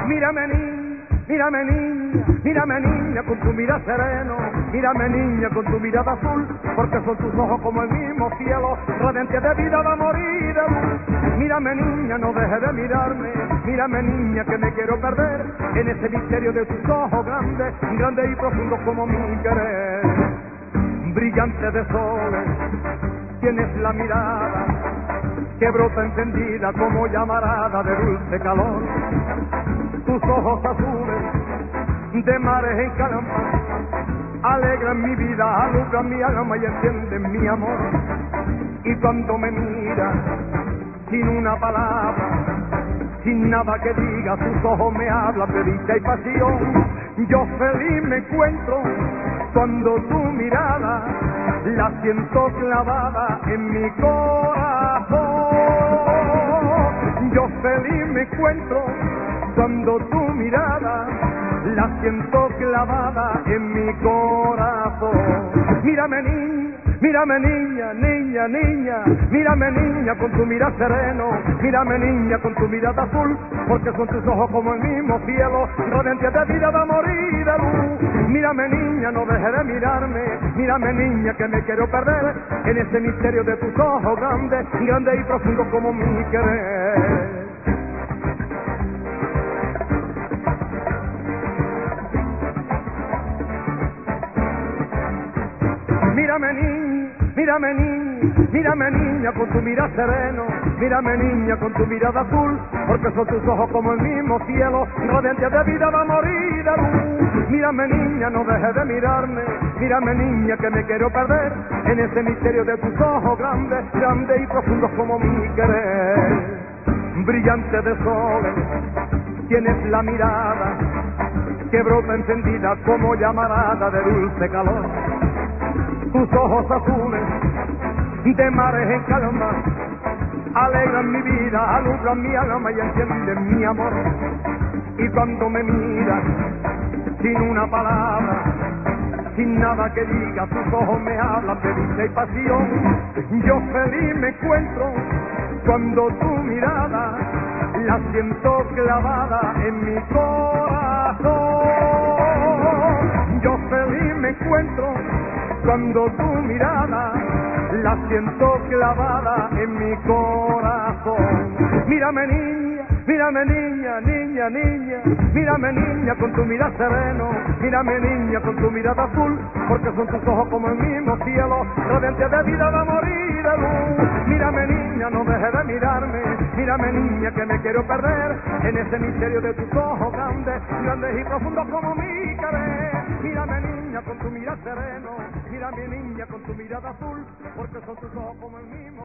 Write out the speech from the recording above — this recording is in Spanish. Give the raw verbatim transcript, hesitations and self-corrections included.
Mírame niña, mírame niña, mírame niña con tu mirada sereno, mírame niña con tu mirada azul, porque son tus ojos como el mismo cielo, radiante de vida va a morir de luz. Mírame niña, no dejes de mirarme, mírame niña que me quiero perder en ese misterio de tus ojos grandes, grandes y profundos como mi querer. Brillante de soles, tienes la mirada que brota encendida como llamarada de dulce calor. Tus ojos azules de mares en calma alegran mi vida, alumbran mi alma y encienden mi amor. Y cuando me miras sin una palabra, sin nada que diga, tus ojos me hablan de dicha y pasión. Yo feliz me encuentro cuando tu mirada la siento clavada en mi corazón. Yo feliz me encuentro cuando tu mirada la siento clavada en mi corazón. Mírame niña, mírame niña, niña, niña, mírame niña con tu mirada sereno, mírame niña con tu mirada azul, porque son tus ojos como el mismo cielo, radiante de vida va a morir de luz. Mírame niña, no dejes de mirarme, mírame niña que me quiero perder en ese misterio de tus ojos grandes, grandes y profundos como mi querer. Mírame niña, mírame niña, mírame niña con tu mirada sereno, mírame niña con tu mirada azul, porque son tus ojos como el mismo cielo, radiante de vida va a morir de luz. Mírame niña, no dejes de mirarme, mírame niña que me quiero perder en ese misterio de tus ojos grandes, grandes y profundos como mi querer. Brillante de soles, tienes la mirada que brota encendida como llamarada de dulce calor. Tus ojos azules de mares en calma alegran mi vida, alumbran mi alma y encienden mi amor. Y cuando me miras sin una palabra, sin nada que diga, tus ojos me hablan de dicha y pasión. Yo feliz me encuentro cuando tu mirada la siento clavada en mi corazón. Yo feliz me encuentro cuando tu mirada la siento clavada en mi corazón. Mírame niña, mírame niña, niña, niña, mírame niña con tu mirada sereno, mírame niña con tu mirada azul, porque son tus ojos como el mismo cielo, radiante de vida va a morir de luz. Mírame niña, no dejes de mirarme, mírame niña que me quiero perder en ese misterio de tus ojos grandes, grandes y profundos como mi querer. Mírame niña con tu mirada sereno, mírame niña con tu mirada azul, porque son tus ojos como el mismo